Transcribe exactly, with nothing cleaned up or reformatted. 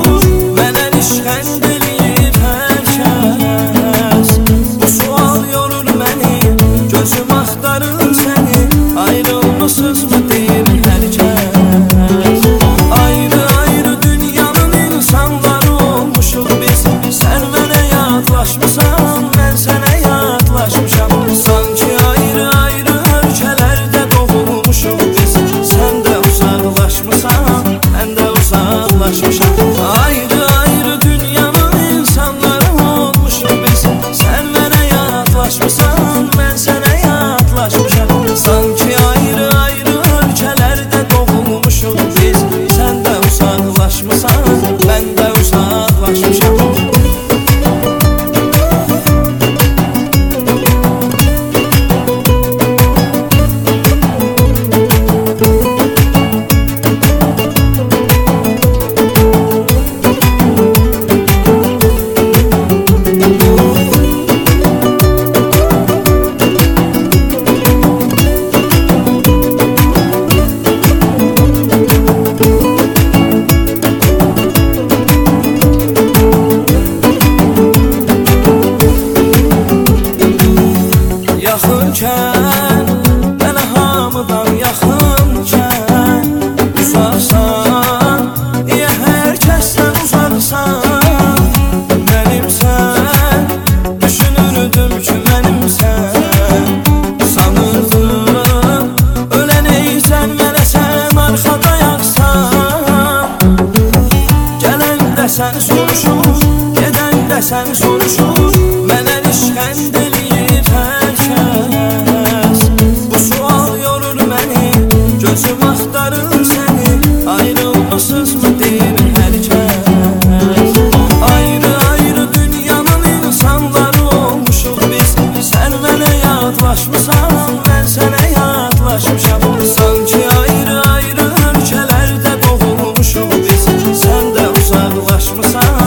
soruşur, mənə nişxənd eləyib hər kəs. Bu sual yorur məni, gözüm axtarır səni, ayrılmısınızmı deyir hər kəs. Ayrı ayrı dünyanın insanları olmuşuq biz, sən mənə yadlaşmısan, mən sənə yadlaşmışam. Sanki ayrı ayrı ölkələrdə doğulmuşuq biz, sən də uzaqlaşmısan, mən də uzaqlaşmışam. Ayrı ayrı dünyanın insanları olmuşuq biz, sən mənə yadlaşmısan, mən sənə yadlaşmışam. Sanki ayrı ayrı ölkələrdə doğulmuşuq biz, sən də uzaqlaşmısan, mən də uzaqlaşmışam. Yaxınkən, mənə hamıdan yaxınkən, uzaqsan, niyə hər kəsdən uzaqsan? Mənimsən, düşünürdüm ki mənimsən, sanırdım, ölənəysən mənəsən, arxada yaxsan. Gələndə sən soruşur, gedəndə sən soruşur, mənə nişxənd eləyib hər kəs. Bu sual yorur məni, gözüm axtarır səni, ayrılmısınızmı deyir hər kəs. Ayrı ayrı dünyanın insanları olmuşuq biz, sən mənə yadlaşmısan, mən sənə yadlaşmışam. Sanki ayrı ayrı ölkələrdə doğulmuşuq biz, sən də uzaqlaşmısan,